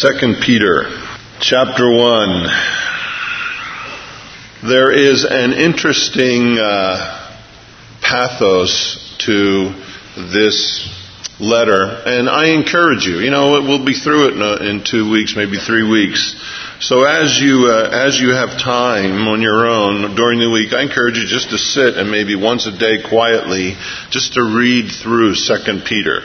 2 Peter, chapter 1. There is an interesting pathos to this letter, and I encourage you. We'll be through it in 2 weeks, maybe 3 weeks. So as you have time on your own during the week, I encourage you just to sit and maybe once a day quietly, just to read through 2 Peter.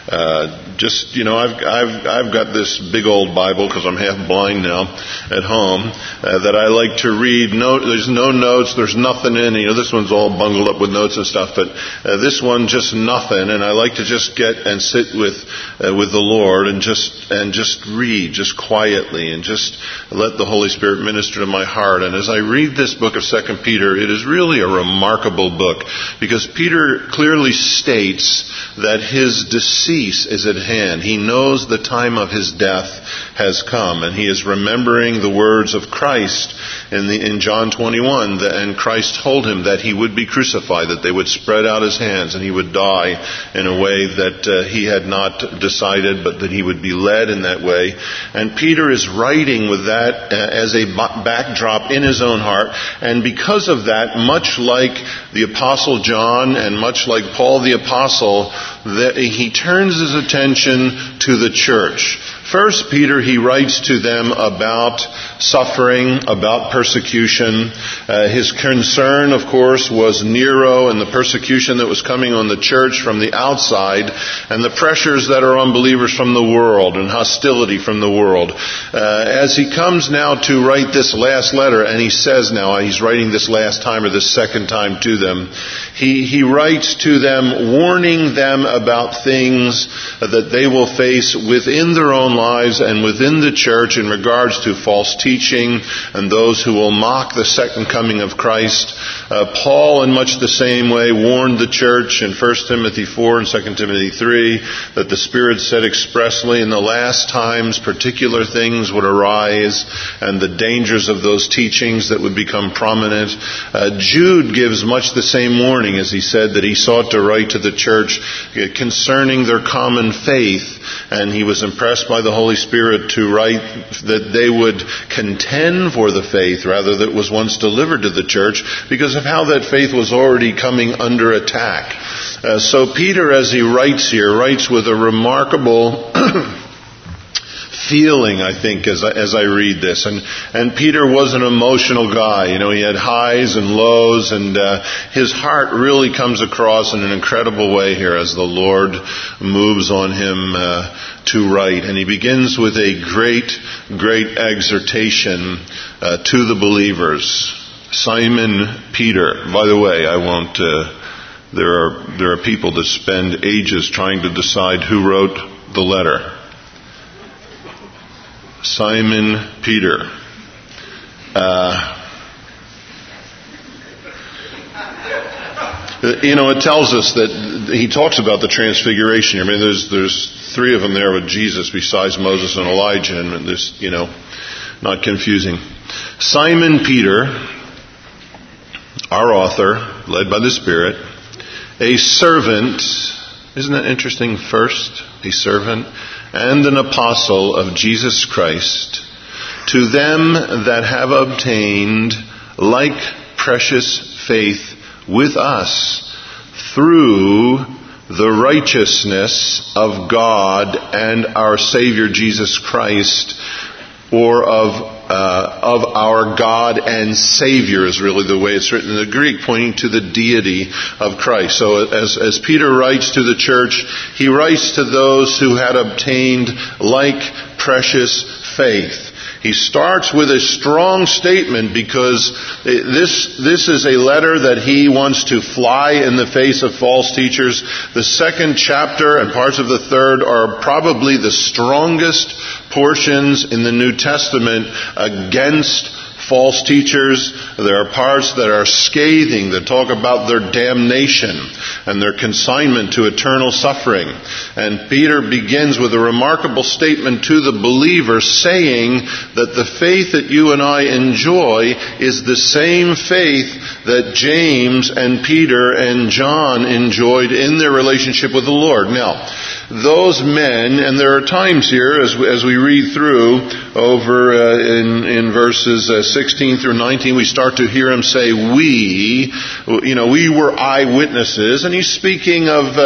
I've got this big old Bible because I'm half blind now at home that I like to read. There's no notes. There's nothing in. This one's all bungled up with notes and stuff, but this one just nothing. And I like to just get and sit with the Lord and just read just quietly and just let the Holy Spirit minister to my heart. And as I read this book of 2 Peter, it is really a remarkable book because Peter clearly states that his decease is at hand. He knows the time of his death has come, and he is remembering the words of Christ in John 21, and Christ told him that he would be crucified, that they would spread out his hands, and he would die in a way that he had not decided, but that he would be led in that way. And Peter is writing with that as a backdrop in his own heart, and because of that, much like the Apostle John and much like Paul the Apostle, that he turns his attention to the church. First, Peter, he writes to them about suffering, about persecution. His concern, of course, was Nero and the persecution that was coming on the church from the outside and the pressures that are on believers from the world and hostility from the world. As he comes now to write this last letter, and he says now, he's writing this last time or this second time to them, he writes to them warning them about things that they will face within their own lives and within the church in regards to false teaching and those who will mock the second coming of Christ. Paul, in much the same way, warned the church in 1 Timothy 4 and 2 Timothy 3 that the Spirit said expressly in the last times particular things would arise and the dangers of those teachings that would become prominent. Jude gives much the same warning as he said that he sought to write to the church concerning their common faith, and he was impressed by the Holy Spirit to write that they would contend for the faith rather that was once delivered to the church because of how that faith was already coming under attack. So Peter, as he writes here, writes with a remarkable feeling, I think, as I read this. And Peter was an emotional guy. He had highs and lows, and his heart really comes across in an incredible way here as the Lord moves on him to write. And he begins with a great exhortation to the believers. Simon Peter. By the way, I won't. There are people that spend ages trying to decide who wrote the letter. Simon Peter. It tells us that he talks about the transfiguration. I mean, there's three of them there with Jesus besides Moses and Elijah, and this, not confusing. Simon Peter, our author, led by the Spirit, a servant. Isn't that interesting? First, a servant and an apostle of Jesus Christ, to them that have obtained like precious faith with us through the righteousness of God and our Savior Jesus Christ, or of our God and Savior is really the way it's written in the Greek, pointing to the deity of Christ. So as Peter writes to the church, he writes to those who had obtained like precious faith. He starts with a strong statement because this is a letter that he wants to fly in the face of false teachers. The second chapter and parts of the third are probably the strongest portions in the New Testament against false teachers. There are parts that are scathing, that talk about their damnation and their consignment to eternal suffering. And Peter begins with a remarkable statement to the believer saying that the faith that you and I enjoy is the same faith that James and Peter and John enjoyed in their relationship with the Lord. Now, those men, and there are times here as we read through over in verses 16 through 19, we start to hear him say, we were eyewitnesses, and he's speaking of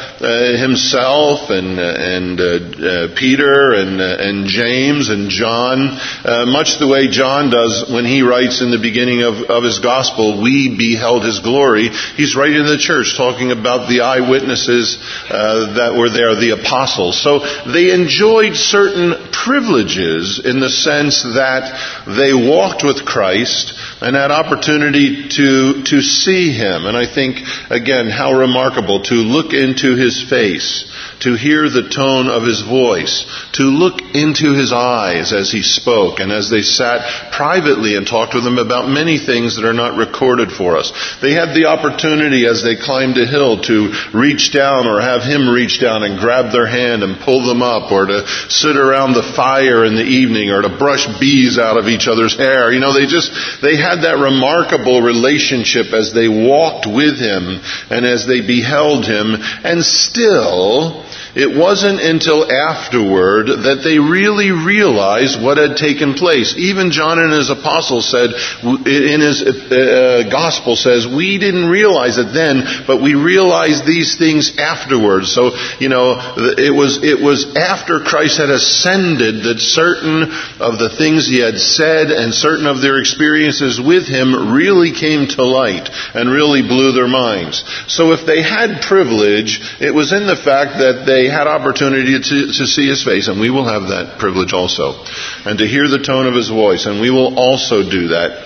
himself and Peter and James and John, much the way John does when he writes in the beginning of his gospel, we beheld his glory. He's writing to the church talking about the eyewitnesses that were there, the apostles. So they enjoyed certain privileges in the sense that they walked with Christ and had opportunity to see him. And I think, again, how remarkable to look into his face, to hear the tone of his voice, to look into his eyes as he spoke and as they sat privately and talked with him about many things that are not recorded for us. They had the opportunity as they climbed a hill to reach down or have him reach down and grab their hand and pull them up, or to sit around the fire in the evening, or to brush bees out of each other's hair. They had that remarkable relationship as they walked with him and as they beheld him, and still it wasn't until afterward that they really realized what had taken place. Even John in his apostle said, in his gospel says, we didn't realize it then, but we realized these things afterwards. So, it was after Christ had ascended that certain of the things he had said and certain of their experiences with him really came to light and really blew their minds. So if they had privilege, it was in the fact that they had opportunity to see his face, and we will have that privilege also, and to hear the tone of his voice, and we will also do that.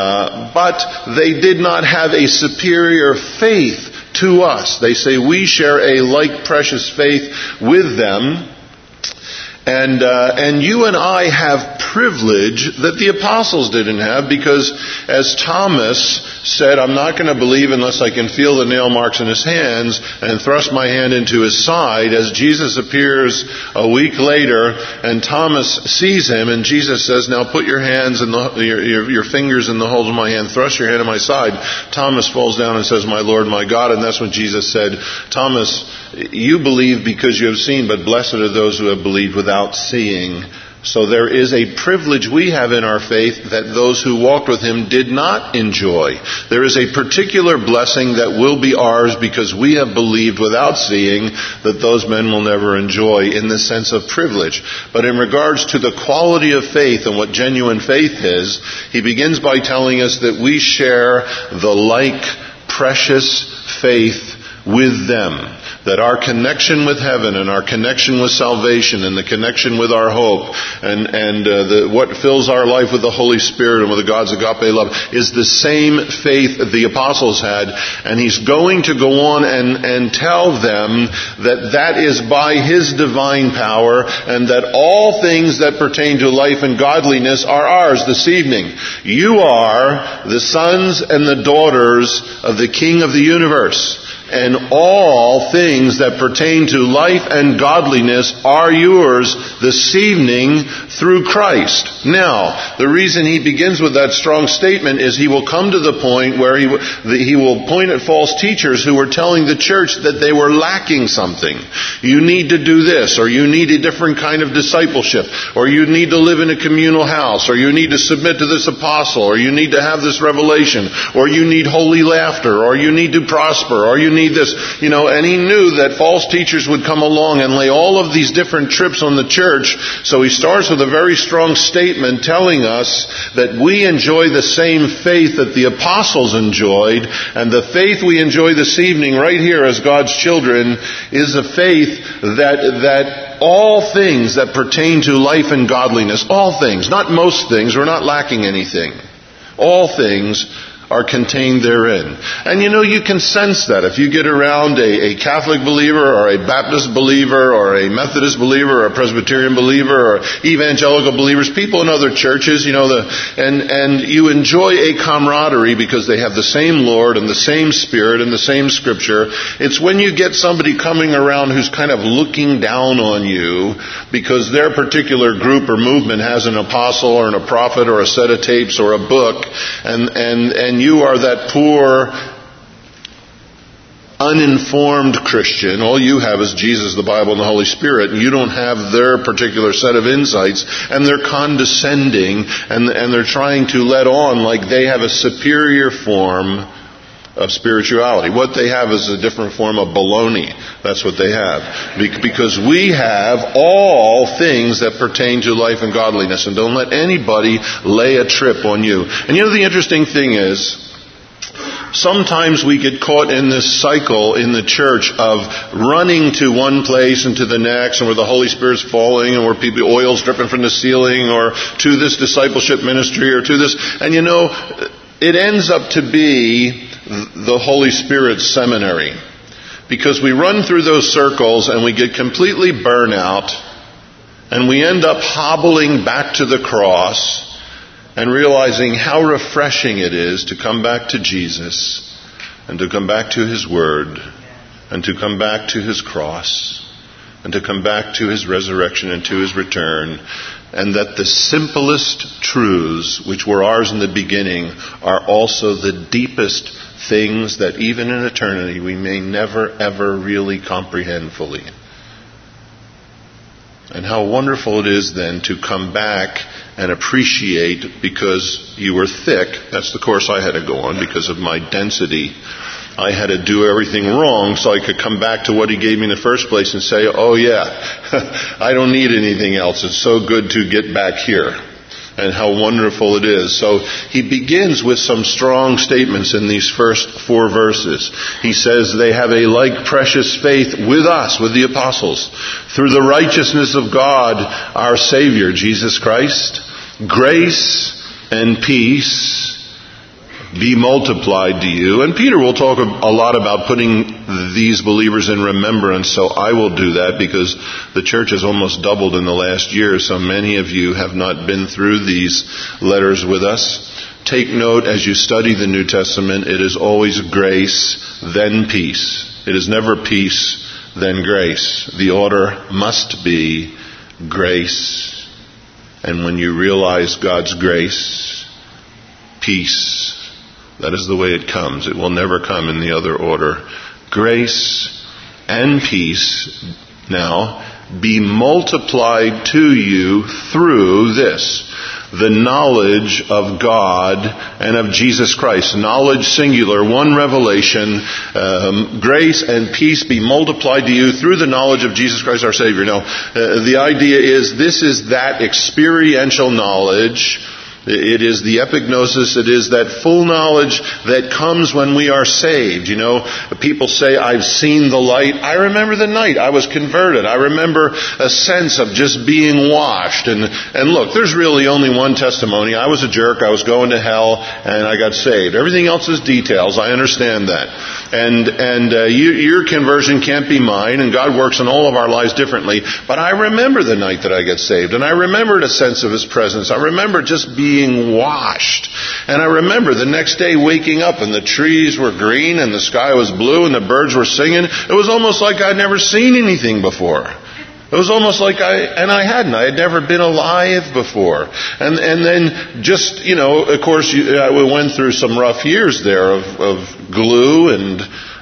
But they did not have a superior faith to us. They say we share a like precious faith with them. And you and I have privilege that the apostles didn't have, because as Thomas said, I'm not going to believe unless I can feel the nail marks in his hands and thrust my hand into his side. As Jesus appears a week later and Thomas sees him, and Jesus says, now put your hands in your fingers in the holes of my hand, thrust your hand in my side. Thomas falls down and says, my Lord, my God. And that's when Jesus said, Thomas, you believe because you have seen, but blessed are those who have believed without seeing. So there is a privilege we have in our faith that those who walked with him did not enjoy. There is a particular blessing that will be ours because we have believed without seeing, that those men will never enjoy in the sense of privilege. But in regards to the quality of faith and what genuine faith is, he begins by telling us that we share the like precious faith with them. That our connection with heaven and our connection with salvation and the connection with our hope and what fills our life with the Holy Spirit and with the God's agape love is the same faith that the apostles had. And he's going to go on and tell them that is by his divine power, and that all things that pertain to life and godliness are ours this evening. You are the sons and the daughters of the King of the universe. And all things that pertain to life and godliness are yours this evening through Christ. Now, the reason he begins with that strong statement is he will come to the point where he will point at false teachers who were telling the church that they were lacking something. You need to do this, or you need a different kind of discipleship, or you need to live in a communal house, or you need to submit to this apostle, or you need to have this revelation, or you need holy laughter, or you need to prosper, or you need this, and he knew that false teachers would come along and lay all of these different trips on the church. So he starts with a very strong statement telling us that we enjoy the same faith that the apostles enjoyed, and the faith we enjoy this evening right here as God's children is a faith that all things that pertain to life and godliness, all things, not most things, we're not lacking anything, all things are contained therein. And you can sense that if you get around a Catholic believer or a Baptist believer or a Methodist believer or a Presbyterian believer or evangelical believers, people in other churches, and you enjoy a camaraderie because they have the same Lord and the same Spirit and the same Scripture. It's when you get somebody coming around who's kind of looking down on you because their particular group or movement has an apostle or a prophet or a set of tapes or a book, and you are that poor uninformed Christian, all you have is Jesus, the Bible, and the Holy Spirit, and you don't have their particular set of insights, and they're condescending, and they're trying to let on like they have a superior form of spirituality. What they have is a different form of baloney. That's what they have. Because we have all things that pertain to life and godliness, and don't let anybody lay a trip on you. And you know, the interesting thing is, sometimes we get caught in this cycle in the church of running to one place and to the next, and where the Holy Spirit's falling, and where oil's dripping from the ceiling, or to this discipleship ministry, or to this. And you know, it ends up to be the Holy Spirit's seminary. Because we run through those circles and we get completely burnt out, and we end up hobbling back to the cross, and realizing how refreshing it is to come back to Jesus, and to come back to His Word, and to come back to His cross, and to come back to His resurrection and to His return, and that the simplest truths, which were ours in the beginning, are also the deepest things that even in eternity we may never ever really comprehend fully. And how wonderful it is then to come back and appreciate, because you were thick. That's the course I had to go on because of my density. I had to do everything wrong so I could come back to what He gave me in the first place and say, oh yeah, I don't need anything else. It's so good to get back here. And how wonderful it is. So he begins with some strong statements in these first 4 verses. He says they have a like precious faith with us, with the apostles, through the righteousness of God, our Savior, Jesus Christ. Grace and peace be multiplied to you. And Peter will talk a lot about putting these believers in remembrance, so I will do that, because the church has almost doubled in the last year, so many of you have not been through these letters with us. Take note as you study the New Testament, it is always grace, then peace. It is never peace, then grace. The order must be grace. And when you realize God's grace, peace, that is the way it comes. It will never come in the other order. Grace and peace now be multiplied to you through this, the knowledge of God and of Jesus Christ. Knowledge singular, one revelation. Grace and peace be multiplied to you through the knowledge of Jesus Christ our Savior. Now, the idea is this is that experiential knowledge. It is the epignosis. It is that full knowledge that comes when we are saved. You know, people say, I've seen the light. I remember the night I was converted. I remember a sense of just being washed. And look, there's really only one testimony. I was a jerk. I was going to hell, and I got saved. Everything else is details. I understand that. And your conversion can't be mine, and God works in all of our lives differently. But I remember the night that I got saved, and I remembered a sense of His presence. I remember just being washed. And I remember the next day waking up and the trees were green and the sky was blue and the birds were singing. It was almost like I'd never seen anything before. It was almost like I had never been alive before. And then just, you know, of course, we went through some rough years there of glue and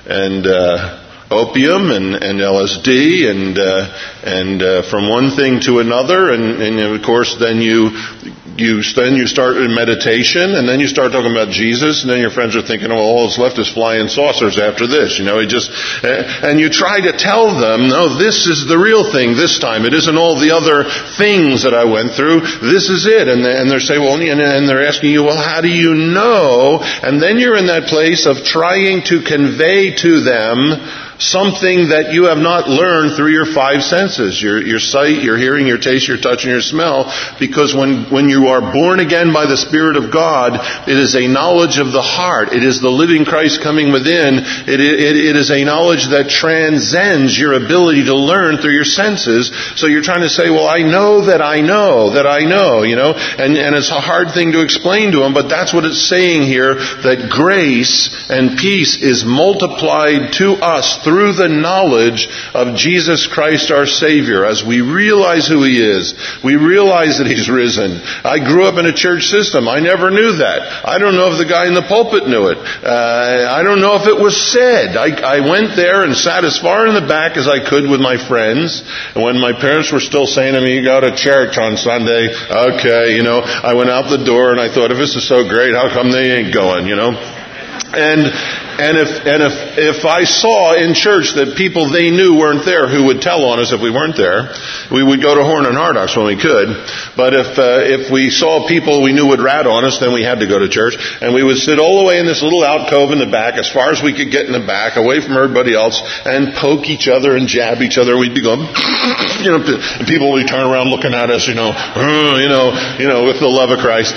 opium and LSD and from one thing to another, and of course then you start in meditation, and then you start talking about Jesus, and then your friends are thinking, oh, all that's left is flying saucers after this. You know, and you try to tell them, no, this is the real thing this time. It isn't all the other things that I went through. This is it. And they're saying, well, and they're asking you, well, how do you know? And then you're in that place of trying to convey to them something that you have not learned through your 5 senses, your sight, your hearing, your taste, your touch, and your smell, because when you are born again by the Spirit of God, it is a knowledge of the heart. It is the living Christ coming within. It is a knowledge that transcends your ability to learn through your senses. So you're trying to say, well, I know that I know that I know, you know, and it's a hard thing to explain to them, but that's what it's saying here, that grace and peace is multiplied to us through the knowledge of Jesus Christ our Savior. As we realize who He is, we realize that He's risen. I grew up in a church system. I never knew that. I don't know if the guy in the pulpit knew it. I don't know if it was said. I went there and sat as far in the back as I could with my friends. And when my parents were still saying to me, "You go to church on Sunday," okay, I went out the door and I thought, if this is so great, how come they ain't going, And if I saw in church that people they knew weren't there who would tell on us if we weren't there, we would go to Horn and Hardocks when we could. But if we saw people we knew would rat on us, then we had to go to church. And we would sit all the way in this little alcove in the back, as far as we could get in the back, away from everybody else, and poke each other and jab each other. We'd be going, and people would turn around looking at us, with the love of Christ,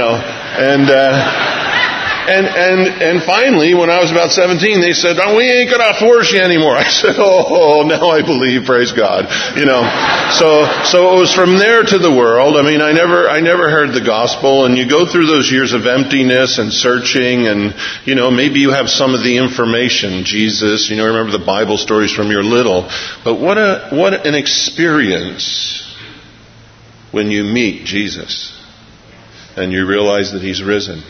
And finally, when I was about 17, they said, "Oh, we ain't going to force you anymore." I said, "Oh, now I believe, praise God." So it was from there to the world. I mean, I never heard the gospel, and you go through those years of emptiness and searching, and, maybe you have some of the information, Jesus, remember the Bible stories from your little. But what an experience when you meet Jesus and you realize that He's risen.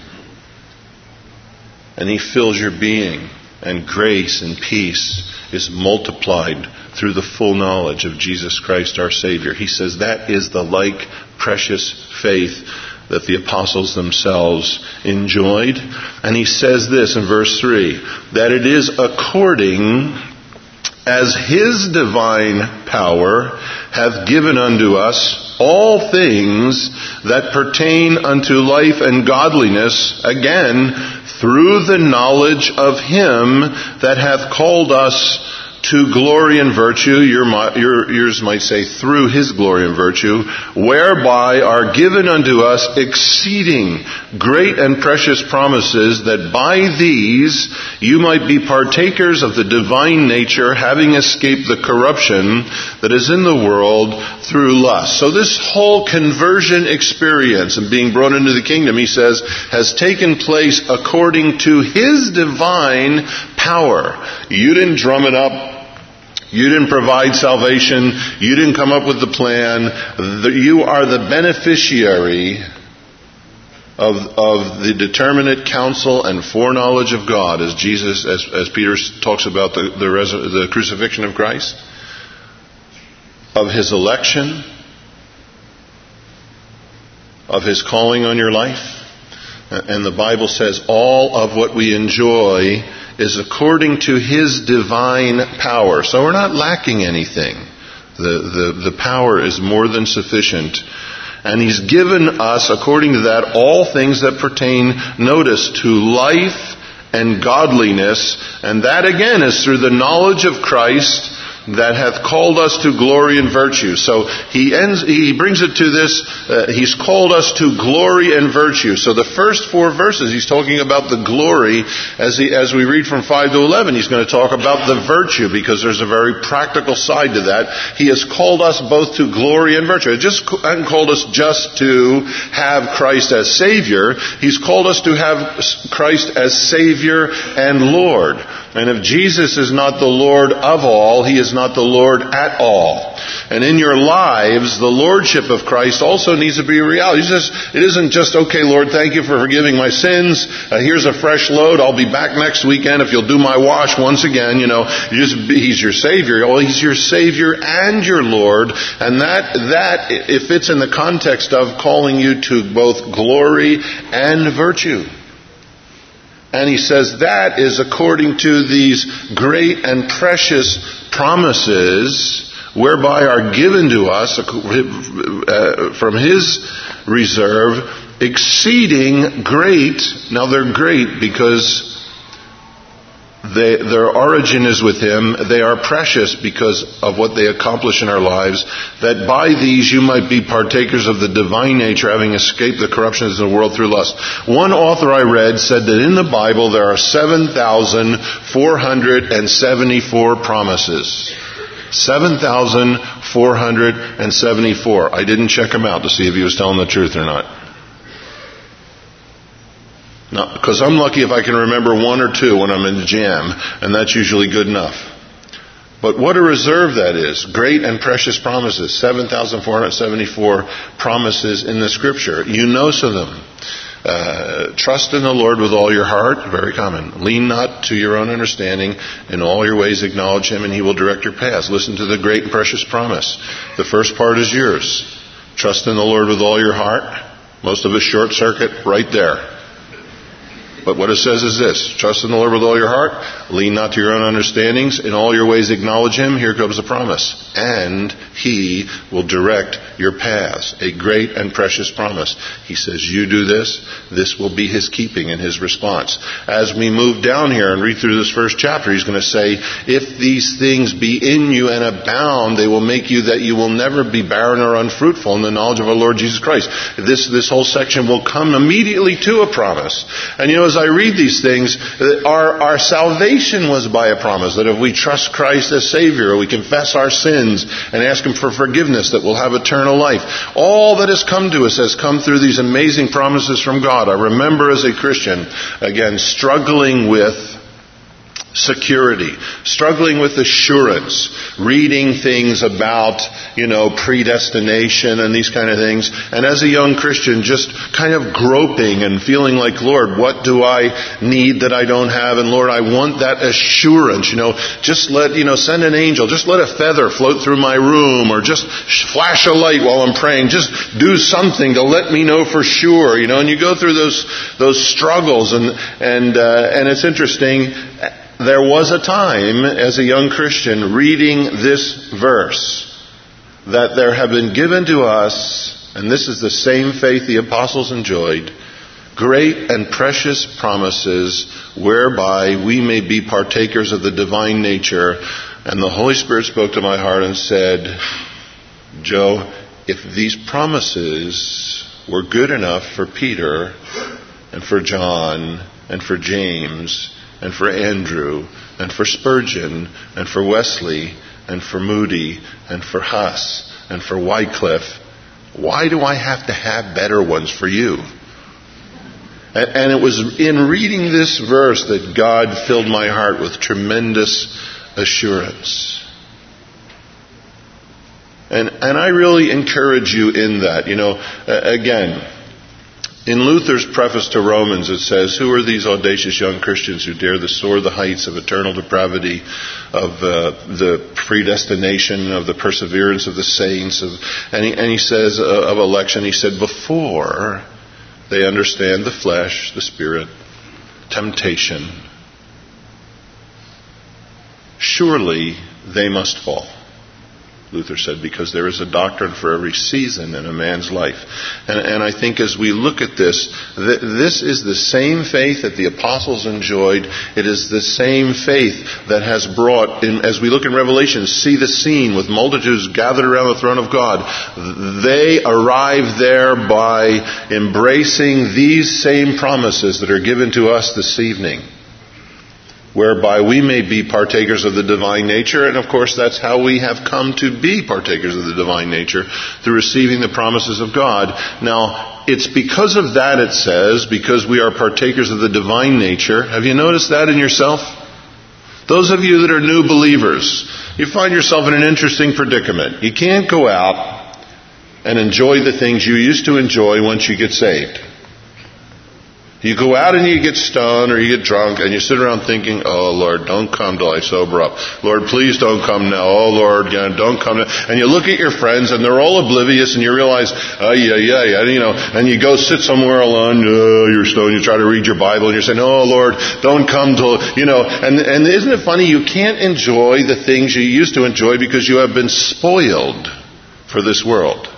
And He fills your being, and grace and peace is multiplied through the full knowledge of Jesus Christ our Savior. He says that is the like precious faith that the apostles themselves enjoyed. And he says this in verse 3, that it is according as His divine power hath given unto us all things that pertain unto life and godliness, again, through the knowledge of Him that hath called us to glory and virtue. Yours might say through His glory and virtue, whereby are given unto us exceeding great and precious promises, that by these you might be partakers of the divine nature, having escaped the corruption that is in the world through lust. So this whole conversion experience and being brought into the kingdom, he says, has taken place according to His divine power. You didn't drum it up. You didn't provide salvation. You didn't come up with the plan. You are the beneficiary of the determinate counsel and foreknowledge of God, as Jesus, as Peter talks about the crucifixion of Christ, of His election, of His calling on your life. And the Bible says all of what we enjoy is according to His divine power. So we're not lacking anything. The power is more than sufficient. And He's given us, according to that, all things that pertain, notice, to life and godliness. And that again is through the knowledge of Christ, that hath called us to glory and virtue. So he brings it to this, He's called us to glory and virtue. So the first 4 verses, he's talking about the glory. As we read from 5 to 11, he's going to talk about the virtue, because there's a very practical side to that. He has called us both to glory and virtue. He hasn't called us just to have Christ as Savior. He's called us to have Christ as Savior and Lord. And if Jesus is not the Lord of all, He is not the Lord at all. And in your lives, the Lordship of Christ also needs to be a reality. It isn't just, okay, Lord, thank you for forgiving my sins. Here's a fresh load. I'll be back next weekend if you'll do my wash once again. He's your Savior. Oh, He's your Savior and your Lord. And that it fits in the context of calling you to both glory and virtue. And he says that is according to these great and precious promises, whereby are given to us from His reserve, exceeding great. Now they're great because their origin is with Him. They are precious because of what they accomplish in our lives, that by these you might be partakers of the divine nature, having escaped the corruptions of the world through lust. One author I read said that in the Bible there are 7,474 promises. 7,474. I didn't check him out to see if he was telling the truth or not. No, because I'm lucky if I can remember 1 or 2 when I'm in the jam, and that's usually good enough. But what a reserve that is. Great and precious promises. 7,474 promises in the Scripture. You know some of them. Trust in the Lord with all your heart. Very common. Lean not to your own understanding. In all your ways acknowledge Him and He will direct your paths. Listen to the great and precious promise. The first part is yours. Trust in the Lord with all your heart. Most of us short circuit right there. But what it says is this: trust in the Lord with all your heart, lean not to your own understandings, in all your ways acknowledge Him. Here comes the promise. And He will direct your paths. A great and precious promise. He says, you do this, this will be His keeping and His response. As we move down here and read through this first chapter, He's going to say, if these things be in you and abound, they will make you that you will never be barren or unfruitful in the knowledge of our Lord Jesus Christ. This whole section will come immediately to a promise. And as I read these things, our salvation was by a promise, that if we trust Christ as Savior, we confess our sins and ask Him for forgiveness, that we'll have eternal life. All that has come to us has come through these amazing promises from God. I remember as a Christian, again, struggling with security, struggling with assurance, reading things about, predestination and these kind of things. And as a young Christian, just kind of groping and feeling like, Lord, what do I need that I don't have? And Lord, I want that assurance, just send an angel, just let a feather float through my room, or just flash a light while I'm praying, just do something to let me know for sure, and you go through those struggles and it's interesting. There was a time as a young Christian reading this verse that there have been given to us, and this is the same faith the apostles enjoyed, great and precious promises whereby we may be partakers of the divine nature. And the Holy Spirit spoke to my heart and said, Joe, if these promises were good enough for Peter and for John and for James and for Andrew, and for Spurgeon, and for Wesley, and for Moody, and for Huss, and for Wycliffe, why do I have to have better ones for you? And it was in reading this verse that God filled my heart with tremendous assurance. And I really encourage you in that. Again, in Luther's preface to Romans, it says, who are these audacious young Christians who dare to soar the heights of eternal depravity, of the predestination, of the perseverance of the saints, and he says of election, he said, before they understand the flesh, the spirit, temptation, surely they must fall. Luther said, because there is a doctrine for every season in a man's life. And I think as we look at this, this is the same faith that the apostles enjoyed. It is the same faith that has brought, as we look in Revelation, see the scene with multitudes gathered around the throne of God. They arrive there by embracing these same promises that are given to us this evening, whereby we may be partakers of the divine nature. And of course, that's how we have come to be partakers of the divine nature, through receiving the promises of God. Now, it's because of that, it says, because we are partakers of the divine nature. Have you noticed that in yourself? Those of you that are new believers, you find yourself in an interesting predicament. You can't go out and enjoy the things you used to enjoy once you get saved. You go out and you get stoned or you get drunk and you sit around thinking, oh Lord, don't come till I sober up. Lord, please don't come now. Oh Lord, don't come now. And you look at your friends and they're all oblivious and you realize, and you go sit somewhere alone, you're stoned, you try to read your Bible and you're saying, oh Lord, don't come till, and isn't it funny? You can't enjoy the things you used to enjoy because you have been spoiled for this world.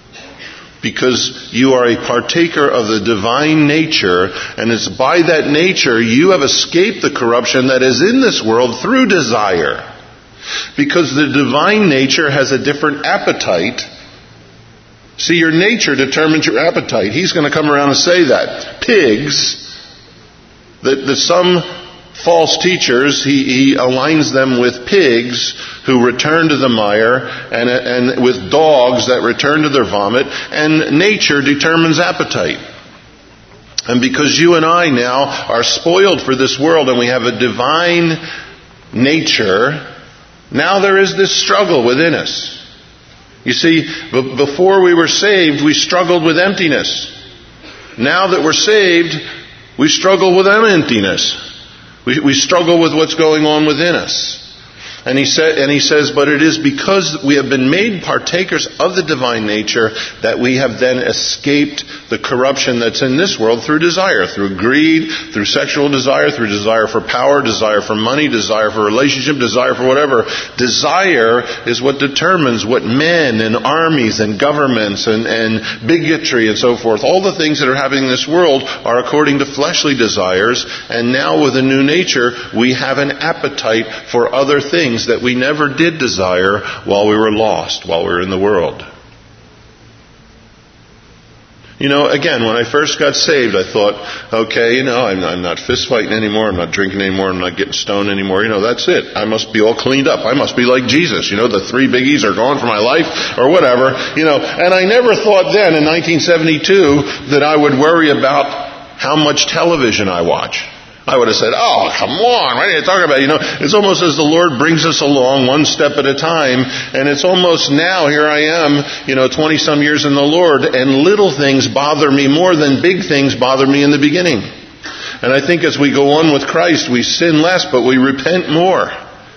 Because you are a partaker of the divine nature, and it's by that nature you have escaped the corruption that is in this world through desire. Because the divine nature has a different appetite. See, your nature determines your appetite. He's going to come around and say that. Pigs, that some false teachers, he aligns them with pigs who return to the mire, and with dogs that return to their vomit, and nature determines appetite. And because you and I now are spoiled for this world and we have a divine nature, Now there is this struggle within us. You see, before we were saved, we struggled with emptiness. Now that we're saved, we struggle with emptiness. We struggle with what's going on within us. And he says, but it is because we have been made partakers of the divine nature that we have then escaped the corruption that's in this world through desire, through greed, through sexual desire, through desire for power, desire for money, desire for relationship, desire for whatever. Desire is what determines what men and armies and governments and bigotry and so forth, all the things that are happening in this world are according to fleshly desires. And now with a new nature, we have an appetite for other things that we never did desire while we were lost, while we were in the world. You know, again, when I first got saved, I thought, okay, I'm not fist fighting anymore, I'm not drinking anymore, I'm not getting stoned anymore, that's it. I must be all cleaned up. I must be like Jesus. The 3 biggies are gone from my life, or whatever. And I never thought then, in 1972, that I would worry about how much television I watch. I would have said, oh, come on, what are you talking about? It's almost as the Lord brings us along one step at a time, and it's almost now, here I am, 20-some years in the Lord, and little things bother me more than big things bothered me in the beginning. And I think as we go on with Christ, we sin less, but we repent more.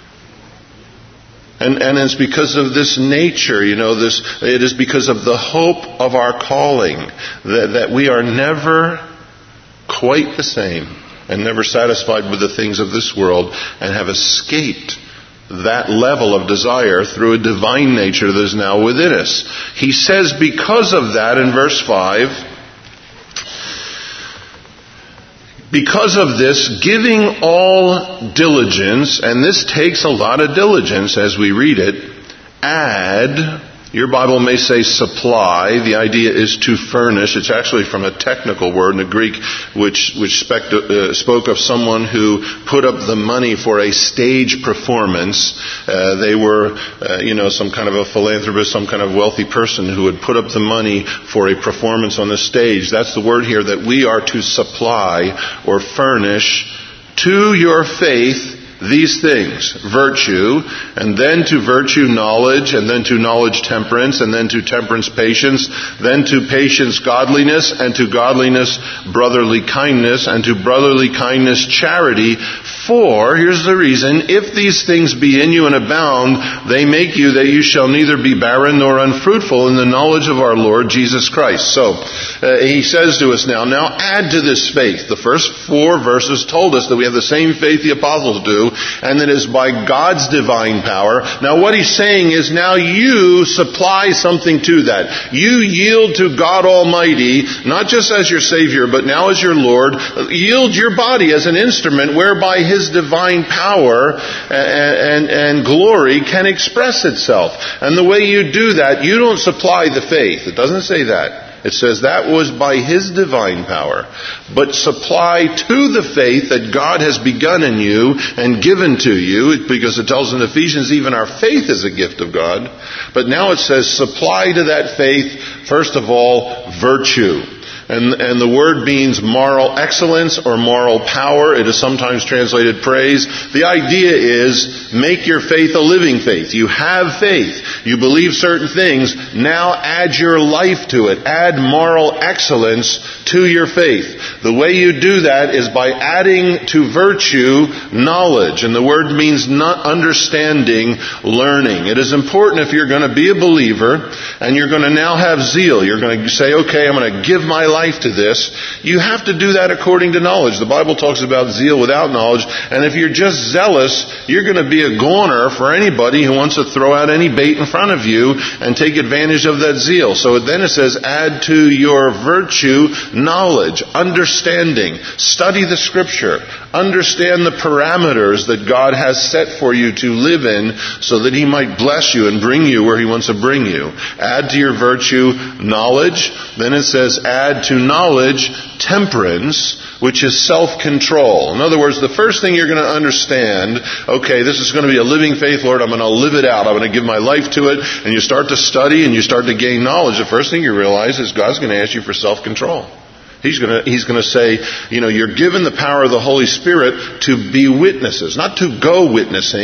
And it's because of this nature, it is because of the hope of our calling that we are never quite the same and never satisfied with the things of this world, and have escaped that level of desire through a divine nature that is now within us. He says because of that in verse 5, because of this, giving all diligence, and this takes a lot of diligence as we read it, add. Your Bible may say supply. The idea is to furnish. It's actually from a technical word in the Greek which spoke of someone who put up the money for a stage performance. They were, some kind of a philanthropist, some kind of wealthy person who would put up the money for a performance on the stage. That's the word here, that we are to supply or furnish to your faith these things, virtue, and then to virtue knowledge, and then to knowledge temperance, and then to temperance patience, then to patience godliness, and to godliness brotherly kindness, and to brotherly kindness charity. For, here's the reason, if these things be in you and abound, they make you that you shall neither be barren nor unfruitful in the knowledge of our Lord Jesus Christ. So, he says to us now add to this faith. The first 4 verses told us that we have the same faith the apostles do, and that is by God's divine power. Now what he's saying is now you supply something to that. You yield to God Almighty, not just as your Savior, but now as your Lord. Yield your body as an instrument whereby His divine power and glory can express itself. And the way you do that, you don't supply the faith. It doesn't say that. It says that was by His divine power. But supply to the faith that God has begun in you and given to you, because it tells in Ephesians even our faith is a gift of God. But now it says supply to that faith, first of all, virtue. And the word means moral excellence or moral power. It is sometimes translated praise. The idea is make your faith a living faith. You have faith. You believe certain things. Now add your life to it. Add moral excellence to your faith. The way you do that is by adding to virtue knowledge. And the word means not understanding, learning. It is important if you're going to be a believer and you're going to now have zeal. You're going to say, okay, I'm going to give my life to this. You have to do that according to knowledge. The Bible talks about zeal without knowledge, and if you're just zealous, you're going to be a goner for anybody who wants to throw out any bait in front of you and take advantage of that zeal. So then it says, add to your virtue knowledge, understanding, study the Scripture, understand the parameters that God has set for you to live in so that He might bless you and bring you where He wants to bring you. Add to your virtue knowledge. Then it says add to knowledge temperance, which is self-control. In other words, the first thing you're going to understand, okay, this is going to be a living faith, Lord, I'm going to live it out, I'm going to give my life to it, and you start to study and you start to gain knowledge. The first thing you realize is God's going to ask you for self-control. He's going to say, you're given the power of the Holy Spirit to be witnesses, not to go witnessing,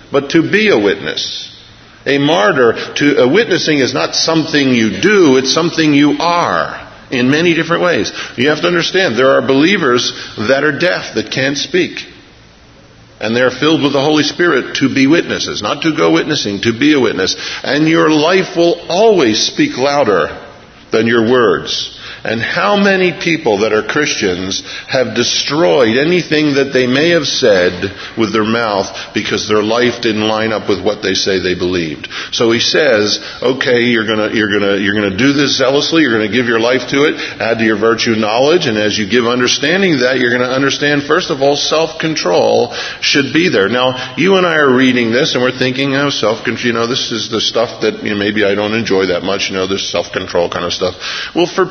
but to be a witness. A martyr, witnessing is not something you do, it's something you are in many different ways. You have to understand, there are believers that are deaf, that can't speak. And they're filled with the Holy Spirit to be witnesses, not to go witnessing, to be a witness. And your life will always speak louder than your words. And how many people that are Christians have destroyed anything that they may have said with their mouth because their life didn't line up with what they say they believed. So he says, okay, you're gonna do this zealously, you're gonna give your life to it, add to your virtue knowledge, and as you give understanding to that, you're gonna understand, first of all, self-control should be there. Now, you and I are reading this and we're thinking, self-control, this is the stuff that maybe I don't enjoy that much, this self-control kind of stuff. Well, for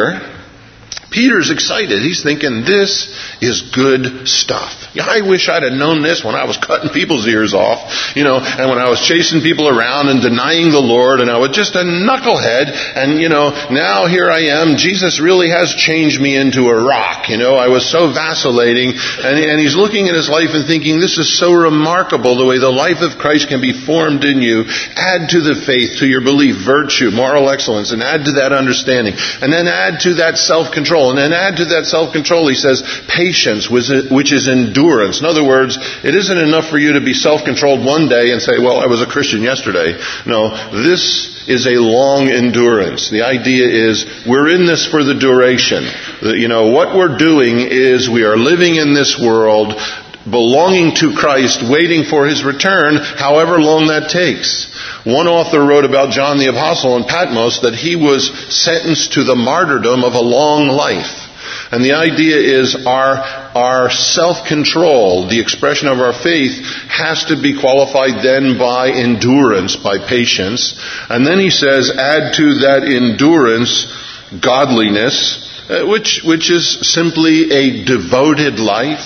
Peter's excited. He's thinking, this is good stuff. I wish I'd have known this when I was cutting people's ears off, and when I was chasing people around and denying the Lord, and I was just a knucklehead, and, now here I am. Jesus really has changed me into a rock. I was so vacillating, and he's looking at his life and thinking, this is so remarkable, the way the life of Christ can be formed in you. Add to the faith, to your belief, virtue, moral excellence, and add to that understanding, and then add to that self-control. And then add to that self-control, he says, patience, which is endurance. In other words, it isn't enough for you to be self-controlled one day and say, well, I was a Christian yesterday. No, this is a long endurance. The idea is we're in this for the duration. What we're doing is we are living in this world belonging to Christ, waiting for His return, however long that takes. One author wrote about John the Apostle in Patmos that he was sentenced to the martyrdom of a long life. And the idea is our self-control, the expression of our faith, has to be qualified then by endurance, by patience. And then he says, add to that endurance godliness, which is simply a devoted life.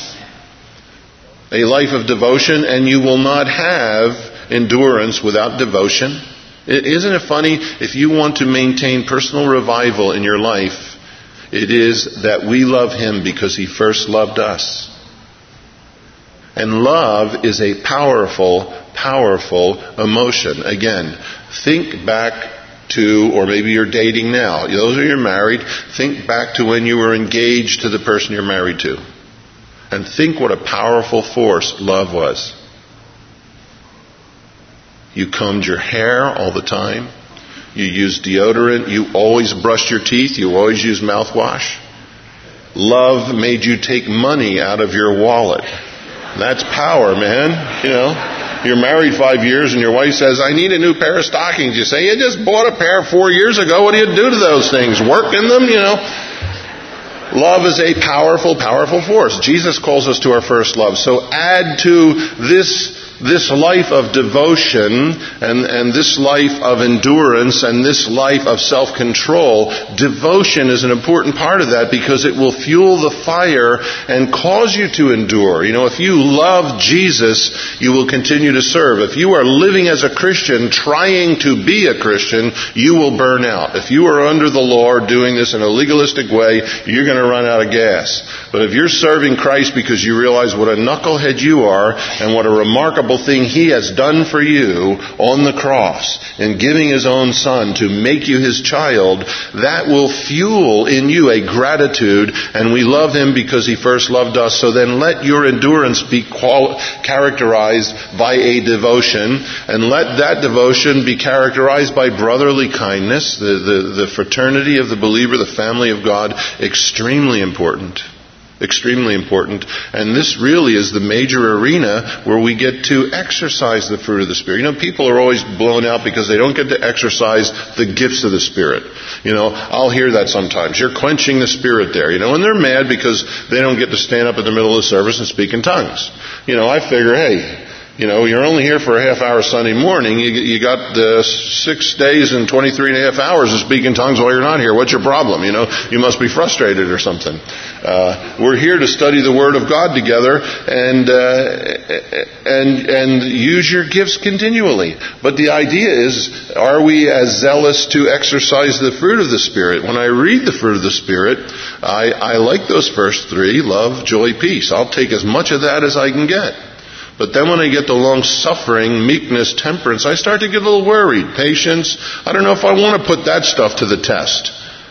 A life of devotion, and you will not have endurance without devotion. Isn't it funny? If you want to maintain personal revival in your life, it is that we love Him because He first loved us. And love is a powerful, powerful emotion. Again, think back to, or maybe you're dating now. Those of you who are married, think back to when you were engaged to the person you're married to. And think what a powerful force love was. You combed your hair all the time. You used deodorant. You always brushed your teeth. You always used mouthwash. Love made you take money out of your wallet. That's power, man. You're married 5 years and your wife says, I need a new pair of stockings. You say, you just bought a pair 4 years ago. What do you do to those things? Work in them, Love is a powerful, powerful force. Jesus calls us to our first love. So add to this life of devotion and this life of endurance and this life of self-control. Devotion is an important part of that because it will fuel the fire and cause you to endure. If you love Jesus, you will continue to serve. If you are living as a Christian, trying to be a Christian, you will burn out. If you are under the law or doing this in a legalistic way, you're going to run out of gas. But if you're serving Christ because you realize what a knucklehead you are and what a remarkable thing He has done for you on the cross in giving His own Son to make you His child, that will fuel in you a gratitude, and we love Him because He first loved us. So then let your endurance be characterized by a devotion, and let that devotion be characterized by brotherly kindness, the fraternity of the believer, the family of God. Extremely important. Extremely important. And this really is the major arena where we get to exercise the fruit of the Spirit. People are always blown out because they don't get to exercise the gifts of the Spirit. I'll hear that sometimes. You're quenching the Spirit there, and they're mad because they don't get to stand up in the middle of the service and speak in tongues. I figure, hey, you're only here for a half hour Sunday morning. You got 6 days and 23 and a half hours to speak in tongues while you're not here. What's your problem? You must be frustrated or something. We're here to study the Word of God together and use your gifts continually. But the idea is, are we as zealous to exercise the fruit of the Spirit? When I read the fruit of the Spirit, I like those first three: love, joy, peace. I'll take as much of that as I can get. But then when I get to long-suffering, meekness, temperance, I start to get a little worried. Patience, I don't know if I want to put that stuff to the test.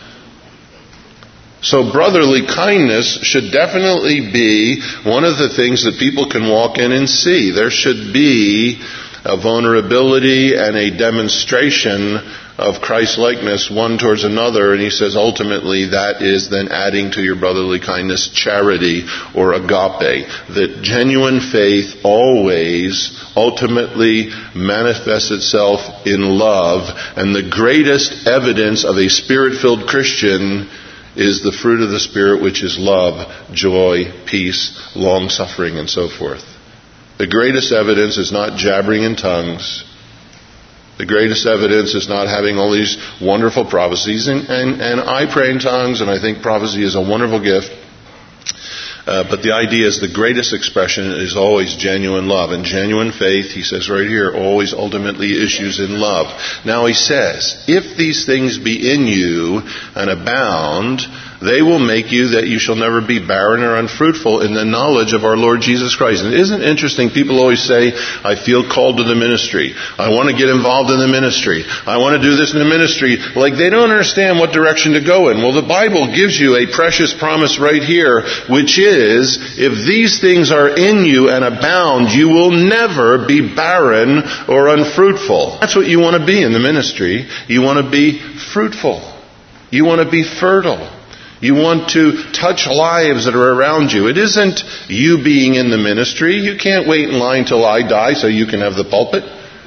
So brotherly kindness should definitely be one of the things that people can walk in and see. There should be a vulnerability and a demonstration of Christ-likeness one towards another. And he says ultimately that is then adding to your brotherly kindness charity or agape. That genuine faith always ultimately manifests itself in love. And the greatest evidence of a Spirit-filled Christian is the fruit of the Spirit, which is love, joy, peace, long-suffering, and so forth. The greatest evidence is not jabbering in tongues. The greatest evidence is not having all these wonderful prophecies. And I pray in tongues, and I think prophecy is a wonderful gift. But the idea is the greatest expression is always genuine love. And genuine faith, he says right here, always ultimately issues in love. Now he says, if these things be in you and abound, they will make you that you shall never be barren or unfruitful in the knowledge of our Lord Jesus Christ. And isn't it interesting? People always say, I feel called to the ministry. I want to get involved in the ministry. I want to do this in the ministry. Like they don't understand what direction to go in. Well, the Bible gives you a precious promise right here, which is, if these things are in you and abound, you will never be barren or unfruitful. That's what you want to be in the ministry. You want to be fruitful. You want to be fertile. You want to touch lives that are around you. It isn't you being in the ministry. You can't wait in line till I die so you can have the pulpit.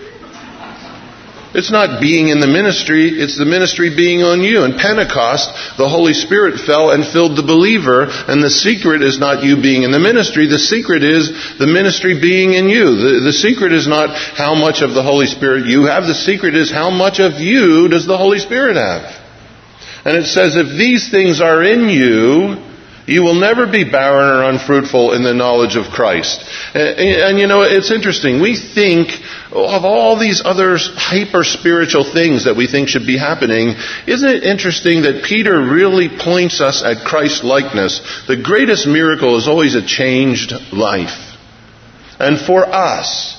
It's not being in the ministry, it's the ministry being on you. In Pentecost, the Holy Spirit fell and filled the believer, and the secret is not you being in the ministry, the secret is the ministry being in you. The secret is not how much of the Holy Spirit you have, the secret is how much of you does the Holy Spirit have. And it says, if these things are in you, you will never be barren or unfruitful in the knowledge of Christ. And you know, it's interesting. We think of all these other hyper-spiritual things that we think should be happening. Isn't it interesting that Peter really points us at Christ-likeness? The greatest miracle is always a changed life. And for us,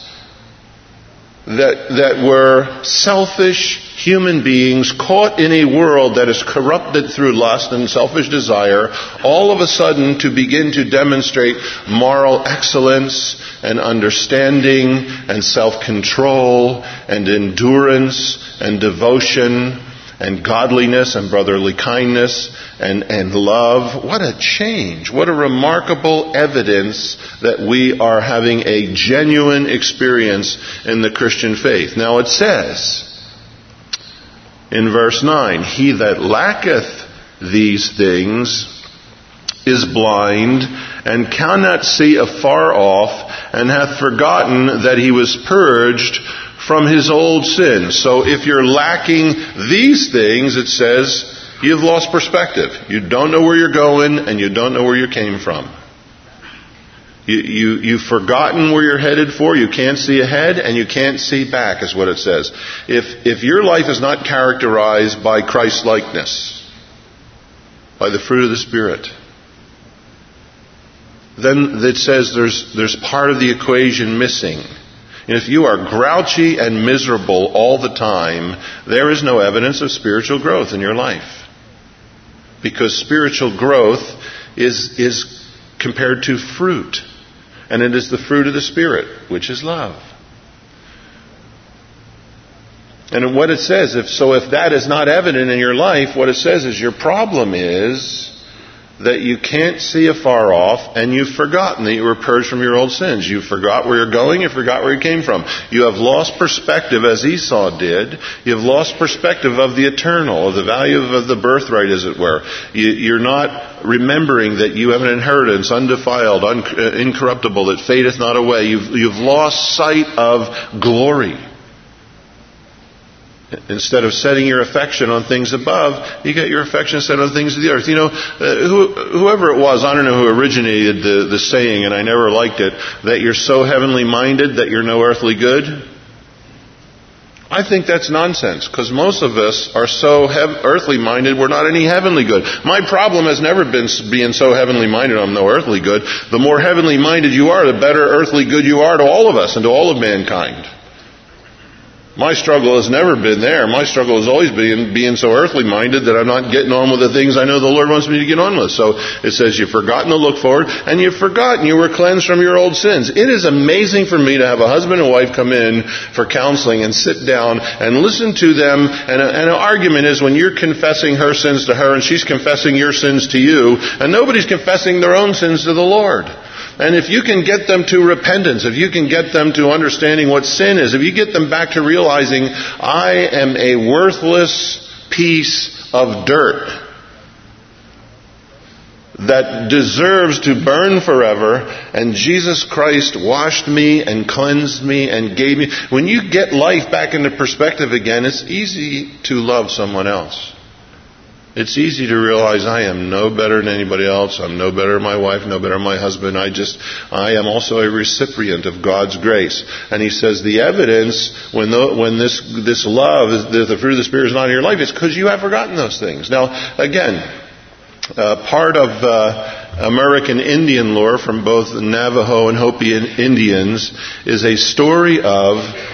that we're selfish human beings caught in a world that is corrupted through lust and selfish desire, all of a sudden to begin to demonstrate moral excellence and understanding and self-control and endurance and devotion and godliness and brotherly kindness and love. What a change. What a remarkable evidence that we are having a genuine experience in the Christian faith. Now it says in verse 9, he that lacketh these things is blind and cannot see afar off and hath forgotten that he was purged from his old sins. So if you're lacking these things, it says, you've lost perspective. You don't know where you're going and you don't know where you came from. You've forgotten where you're headed for. You can't see ahead and you can't see back, is what it says. If your life is not characterized by Christ-likeness, by the fruit of the Spirit, then it says there's part of the equation missing. And if you are grouchy and miserable all the time, there is no evidence of spiritual growth in your life. Because spiritual growth is compared to fruit. And it is the fruit of the Spirit, which is love. And what it says, if that is not evident in your life, what it says is your problem is that you can't see afar off, and you've forgotten that you were purged from your old sins. You forgot where you're going, you forgot where you came from. You have lost perspective, as Esau did. You have lost perspective of the eternal, of the value of the birthright, as it were. You're not remembering that you have an inheritance, undefiled, incorruptible, that fadeth not away. You've lost sight of glory. Instead of setting your affection on things above, you get your affection set on things of the earth. You know, whoever it was, I don't know who originated the saying, and I never liked it, that you're so heavenly minded that you're no earthly good. I think that's nonsense, because most of us are so earthly minded, we're not any heavenly good. My problem has never been being so heavenly minded, I'm no earthly good. The more heavenly minded you are, the better earthly good you are to all of us and to all of mankind. My struggle has never been there. My struggle has always been being so earthly minded that I'm not getting on with the things I know the Lord wants me to get on with. So it says you've forgotten to look forward, and you've forgotten you were cleansed from your old sins. It is amazing for me to have a husband and wife come in for counseling and sit down and listen to them. And an argument is when you're confessing her sins to her and she's confessing your sins to you, and nobody's confessing their own sins to the Lord. And if you can get them to repentance, if you can get them to understanding what sin is, if you get them back to realizing, I am a worthless piece of dirt that deserves to burn forever, and Jesus Christ washed me and cleansed me and gave me. When you get life back into perspective again, it's easy to love someone else. It's easy to realize I am no better than anybody else. I'm no better than my wife, no better than my husband. I am also a recipient of God's grace. And he says the evidence when this love, the fruit of the Spirit is not in your life, is because you have forgotten those things. Now, again, part of American Indian lore from both the Navajo and Hopi Indians is a story of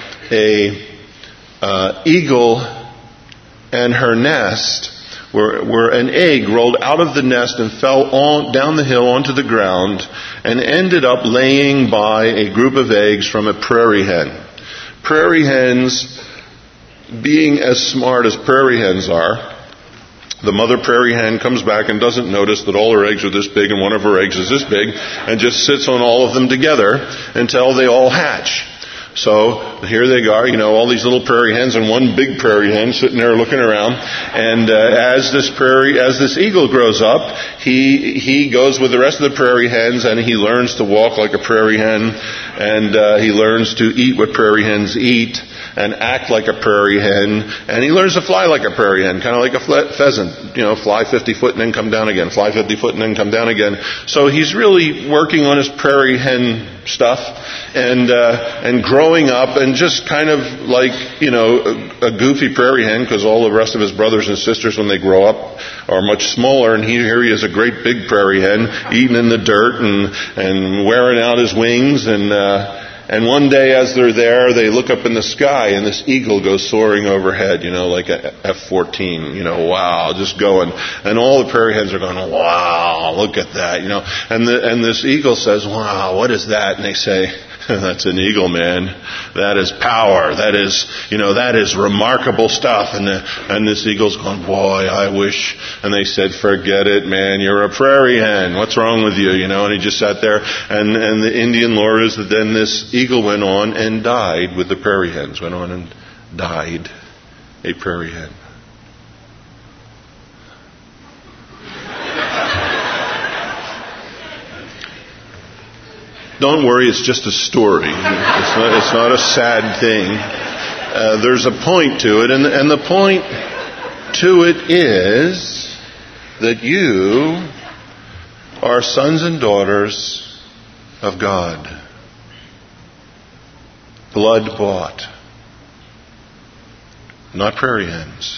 a eagle and her nest, where an egg rolled out of the nest and fell down the hill onto the ground and ended up laying by a group of eggs from a prairie hen. Prairie hens, being as smart as prairie hens are, the mother prairie hen comes back and doesn't notice that all her eggs are this big and one of her eggs is this big, and just sits on all of them together until they all hatch. So here they are, all these little prairie hens and one big prairie hen sitting there looking around. And as this eagle grows up, he goes with the rest of the prairie hens and he learns to walk like a prairie hen, and he learns to eat what prairie hens eat and act like a prairie hen, and he learns to fly like a prairie hen, kind of like a pheasant, fly 50 foot and then come down again, fly 50 foot and then come down again. So he's really working on his prairie hen stuff and growing up, and just kind of like, a goofy prairie hen, because all the rest of his brothers and sisters when they grow up are much smaller, and here he is a great big prairie hen eating in the dirt and wearing out his wings, and one day as they're there, they look up in the sky and this eagle goes soaring overhead, like a F-14, wow, just going. And all the prairie hens are going, wow, look at that, And this eagle says, wow, what is that? And they say, that's an eagle, man. That is power. That is remarkable stuff. And this eagle's going, boy, I wish. And they said, forget it, man. You're a prairie hen. What's wrong with you? And he just sat there. And the Indian lore is that then this eagle went on and died with the prairie hens. Went on and died a prairie hen. Don't worry, it's just a story. It's not a sad thing. There's a point to it, and the point to it is that you are sons and daughters of God. Blood bought. Not prairie hens.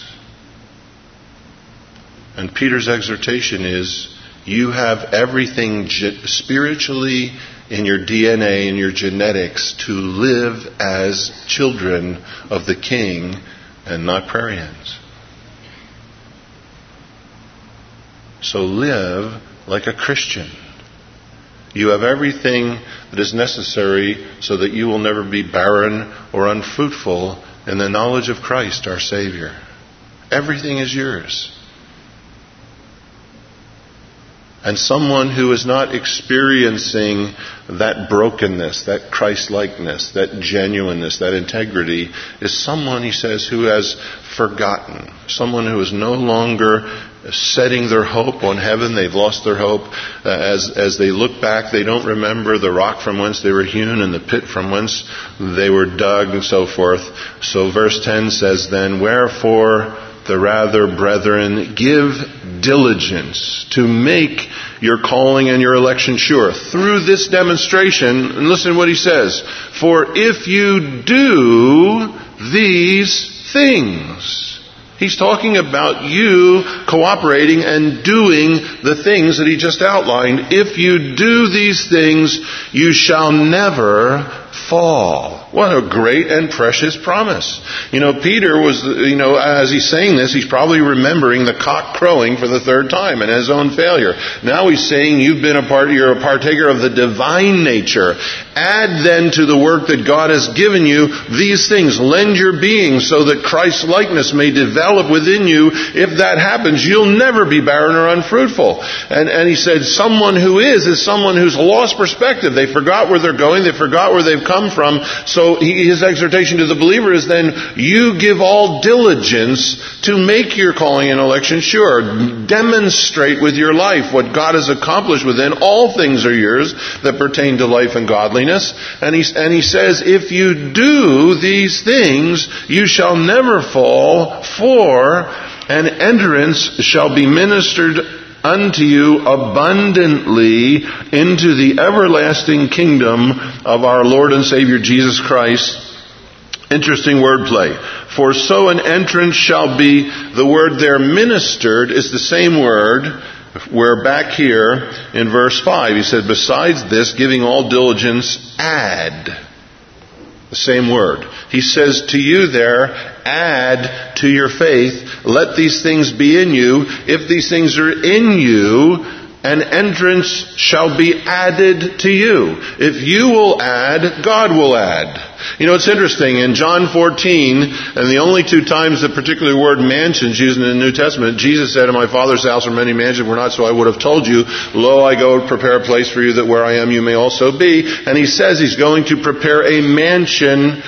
And Peter's exhortation is, you have everything spiritually in your DNA, in your genetics, to live as children of the King and not prairie hens. So live like a Christian. You have everything that is necessary so that you will never be barren or unfruitful in the knowledge of Christ, our Savior. Everything is yours. And someone who is not experiencing that brokenness, that Christ-likeness, that genuineness, that integrity, is someone, he says, who has forgotten. Someone who is no longer setting their hope on heaven. They've lost their hope. As they look back, they don't remember the rock from whence they were hewn and the pit from whence they were dug and so forth. So verse 10 says then, wherefore the rather, brethren, give diligence to make your calling and your election sure. Through this demonstration, and listen to what he says, for if you do these things. He's talking about you cooperating and doing the things that he just outlined. If you do these things, you shall never fall. What a great and precious promise. Peter was, as he's saying this, he's probably remembering the cock crowing for the third time and his own failure. Now he's saying you're a partaker of the divine nature. Add then to the work that God has given you these things. Lend your being so that Christ's likeness may develop within you. If that happens, you'll never be barren or unfruitful. And he said someone who is someone who's lost perspective. They forgot where they're going. They forgot where they've come from. So his exhortation to the believer is then, you give all diligence to make your calling and election sure. Demonstrate with your life what God has accomplished within. All things are yours that pertain to life and godliness. And he says, if you do these things, you shall never fall, for an entrance shall be ministered unto you abundantly into the everlasting kingdom of our Lord and Savior Jesus Christ. Interesting wordplay. For so an entrance shall be, the word there, ministered, is the same word. We're back here in verse 5. He said, besides this, giving all diligence, add. The same word. He says to you there, add to your faith. Let these things be in you. If these things are in you, an entrance shall be added to you. If you will add, God will add. It's interesting. In John 14, and the only two times the particular word mansions used in the New Testament, Jesus said, in my Father's house are many mansions, were not so I would have told you. Lo, I go to prepare a place for you, that where I am you may also be. And he says he's going to prepare a mansion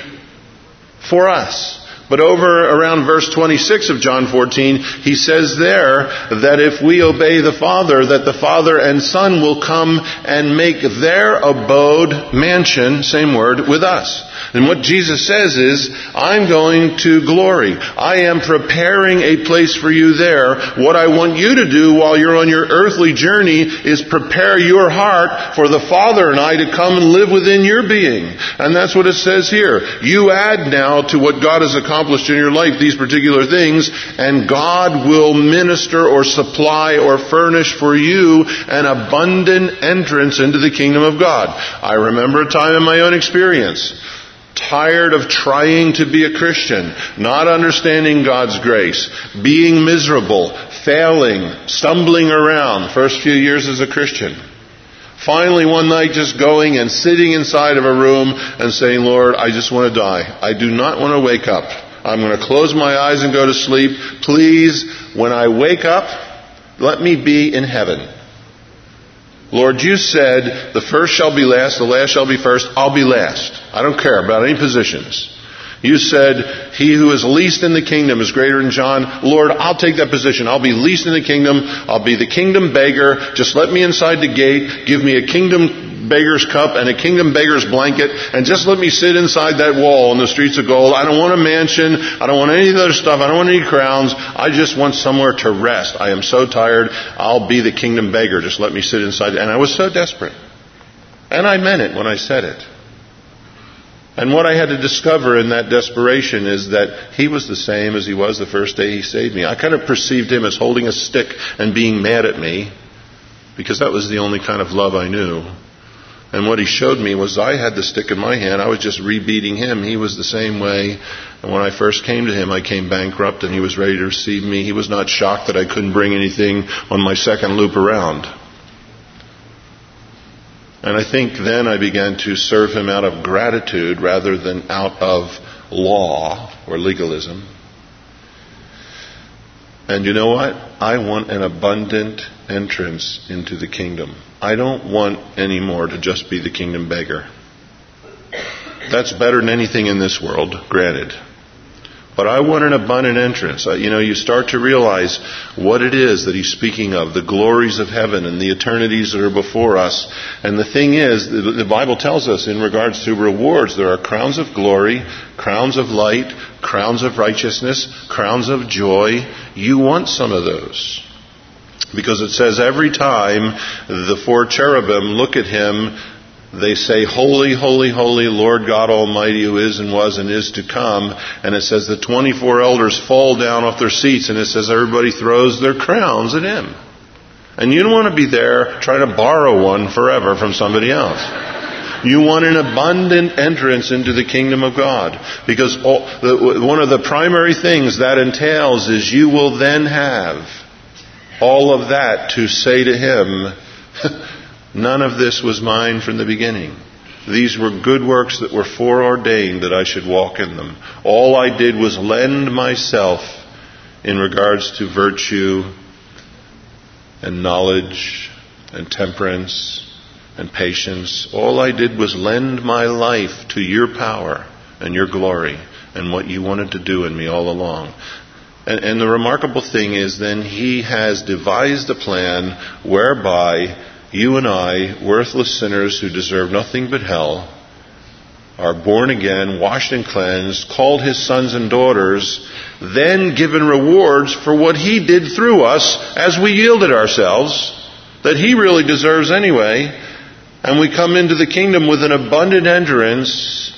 for us. But over around verse 26 of John 14, he says there that if we obey the Father, that the Father and Son will come and make their abode, mansion, same word, with us. And what Jesus says is, I'm going to glory. I am preparing a place for you there. What I want you to do while you're on your earthly journey is prepare your heart for the Father and I to come and live within your being. And that's what it says here. You add now to what God has accomplished in your life these particular things, and God will minister or supply or furnish for you an abundant entrance into the kingdom of God. I remember a time in my own experience, tired of trying to be a Christian, not understanding God's grace, being miserable, failing, stumbling around, first few years as a Christian. Finally one night just going and sitting inside of a room and saying, Lord, I just want to die. I do not want to wake up. I'm going to close my eyes and go to sleep. Please, when I wake up, let me be in heaven. Lord, you said, the first shall be last, the last shall be first. I'll be last. I don't care about any positions. You said, he who is least in the kingdom is greater than John. Lord, I'll take that position. I'll be least in the kingdom. I'll be the kingdom beggar. Just let me inside the gate. Give me a kingdom beggar's cup and a kingdom beggar's blanket, and just let me sit inside that wall in the streets of gold. I don't want a mansion. I don't want any other stuff. I don't want any crowns. I just want somewhere to rest. I am so tired. I'll be the kingdom beggar. Just let me sit inside. And I was so desperate. And I meant it when I said it. And what I had to discover in that desperation is that he was the same as he was the first day he saved me. I kind of perceived him as holding a stick and being mad at me, because that was the only kind of love I knew. And what he showed me was I had the stick in my hand. I was just rebeating him. He was the same way. And when I first came to him, I came bankrupt and he was ready to receive me. He was not shocked that I couldn't bring anything on my second loop around. And I think then I began to serve him out of gratitude rather than out of law or legalism. And you know what? I want an abundant entrance into the kingdom. I don't want anymore to just be the kingdom beggar. That's better than anything in this world, granted. But I want an abundant entrance. You start to realize what it is that he's speaking of, the glories of heaven and the eternities that are before us. And the thing is, the Bible tells us in regards to rewards, there are crowns of glory, crowns of light, crowns of righteousness, crowns of joy. You want some of those. Because it says every time the four cherubim look at him, they say, "Holy, holy, holy, Lord God Almighty, who is and was and is to come." And it says the 24 elders fall down off their seats, and it says everybody throws their crowns at him. And you don't want to be there trying to borrow one forever from somebody else. You want an abundant entrance into the kingdom of God. Because one of the primary things that entails is you will then have all of that to say to him, "None of this was mine from the beginning. These were good works that were foreordained that I should walk in them. All I did was lend myself in regards to virtue and knowledge and temperance and patience. All I did was lend my life to your power and your glory and what you wanted to do in me all along." And the remarkable thing is then he has devised a plan whereby you and I, worthless sinners who deserve nothing but hell, are born again, washed and cleansed, called his sons and daughters, then given rewards for what he did through us as we yielded ourselves, that he really deserves anyway, and we come into the kingdom with an abundant entrance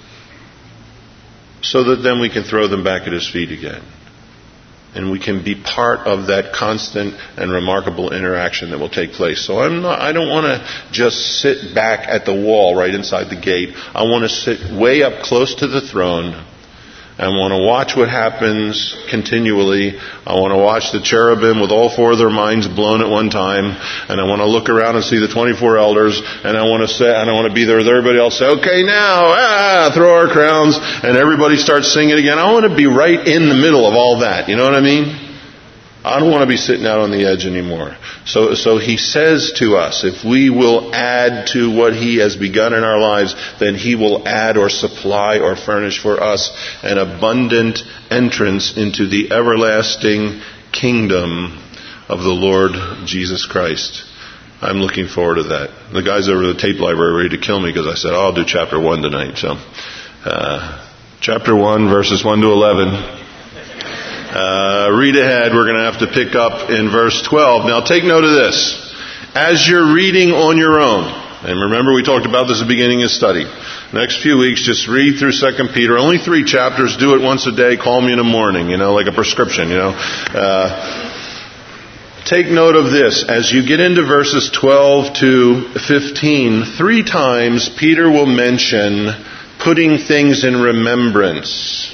so that then we can throw them back at his feet again. And we can be part of that constant and remarkable interaction that will take place. So I don't want to just sit back at the wall right inside the gate. I want to sit way up close to the throne. I want to watch what happens continually. I want to watch the cherubim with all four of their minds blown at one time. And I want to look around and see the 24 elders. And I want to say, and I want to be there with everybody else. Say, "Okay, now, throw our crowns." And everybody starts singing again. I want to be right in the middle of all that. You know what I mean? I don't want to be sitting out on the edge anymore. So he says to us, if we will add to what he has begun in our lives, then he will add or supply or furnish for us an abundant entrance into the everlasting kingdom of the Lord Jesus Christ. I'm looking forward to that. The guys over at the tape library are ready to kill me because I said, I'll do chapter 1 tonight. So, chapter 1, verses 1 to 11. Read ahead. We're going to have to pick up in verse 12. Now take note of this. As you're reading on your own, and remember we talked about this at the beginning of study. Next few weeks, just read through 2 Peter. Only 3 chapters. Do it once a day. Call me in the morning, like a prescription, Take note of this. As you get into verses 12 to 15, 3 times Peter will mention putting things in remembrance.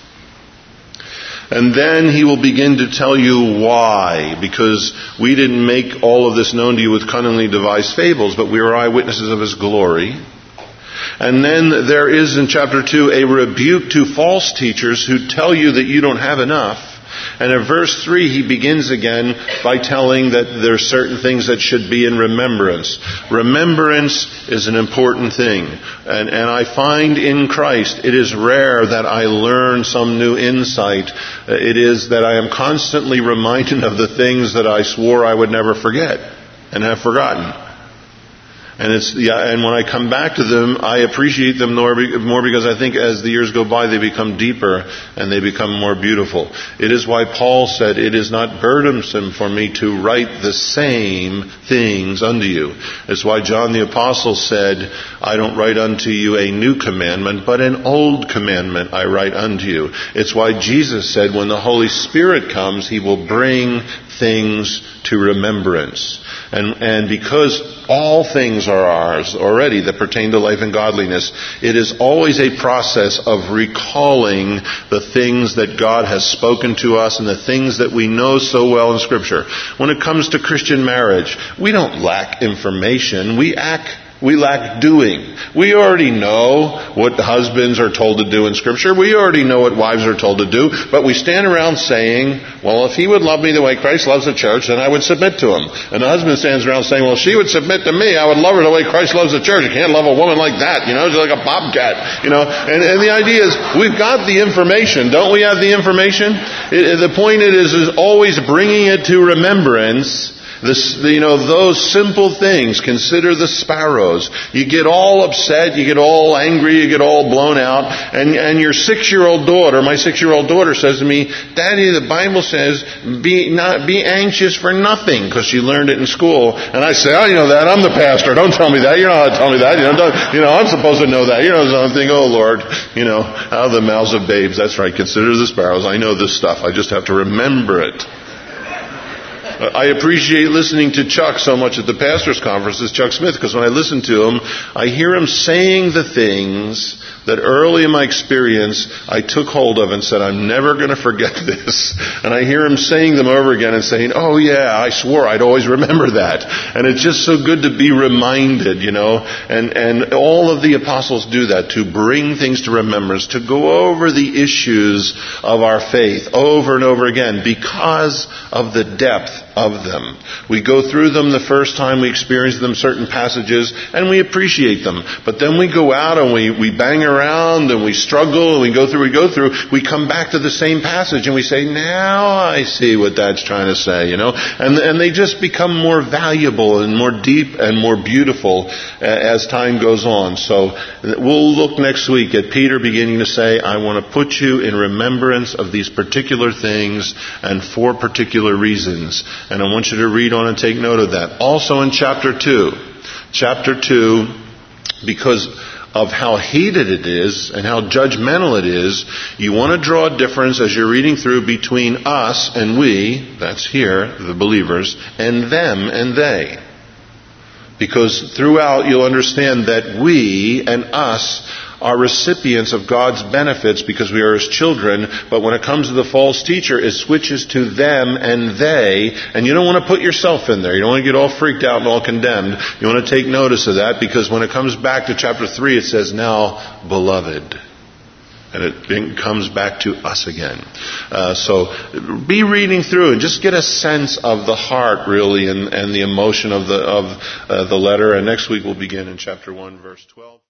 And then he will begin to tell you why, because we didn't make all of this known to you with cunningly devised fables, but we are eyewitnesses of his glory. And then there is in chapter 2 a rebuke to false teachers who tell you that you don't have enough. And in verse 3 he begins again by telling that there are certain things that should be in remembrance. Remembrance is an important thing. And I find in Christ it is rare that I learn some new insight. It is that I am constantly reminded of the things that I swore I would never forget and have forgotten. And when I come back to them, I appreciate them more because I think as the years go by, they become deeper and they become more beautiful. It is why Paul said, "It is not burdensome for me to write the same things unto you." It's why John the Apostle said, "I don't write unto you a new commandment, but an old commandment I write unto you." It's why Jesus said, when the Holy Spirit comes, he will bring things to remembrance. And because all things are ours already that pertain to life and godliness, it is always a process of recalling the things that God has spoken to us and the things that we know so well in Scripture. When it comes to Christian marriage, we don't lack information. We lack doing. We already know what husbands are told to do in Scripture. We already know what wives are told to do. But we stand around saying, well, if he would love me the way Christ loves the church, then I would submit to him. And the husband stands around saying, well, if she would submit to me, I would love her the way Christ loves the church. You can't love a woman like that. She's like a bobcat. And the idea is, we've got the information. Don't we have the information? The point is always bringing it to remembrance Those simple things. Consider the sparrows. You get all upset, you get all angry, you get all blown out, and your my 6-year-old daughter says to me, Daddy, the Bible says, be anxious for nothing, because she learned it in school. And I say, you know that, I'm the pastor, don't tell me that, you're not allowed to tell me that, I'm supposed to know that, so I'm thinking, oh Lord, out of the mouths of babes, that's right, consider the sparrows, I know this stuff, I just have to remember it. I appreciate listening to Chuck so much at the pastor's conferences, Chuck Smith, because when I listen to him, I hear him saying the things that early in my experience I took hold of and said, I'm never going to forget this. And I hear him saying them over again and saying, oh yeah, I swore I'd always remember that. And it's just so good to be reminded, and all of the apostles do that, to bring things to remembrance, to go over the issues of our faith over and over again because of the depth of them. We go through them the first time, we experience them, certain passages, and we appreciate them. But then we go out and we bang around and we struggle and we go through, we come back to the same passage and we say, now I see what that's trying to say, and they just become more valuable and more deep and more beautiful as time goes on. So we'll look next week at Peter beginning to say, I want to put you in remembrance of these particular things and for particular reasons. And I want you to read on and take note of that. Also in chapter 2, because of how heated it is and how judgmental it is, you want to draw a difference as you're reading through between us and we, that's here, the believers, and them and they. Because throughout you'll understand that we and us are recipients of God's benefits because we are His children, but when it comes to the false teacher, it switches to them and they, and you don't want to put yourself in there. You don't want to get all freaked out and all condemned. You want to take notice of that, because when it comes back to chapter 3, it says, now, beloved. And it comes back to us again. So be reading through and just get a sense of the heart, really, and the emotion of the letter. And next week we'll begin in chapter 1, verse 12.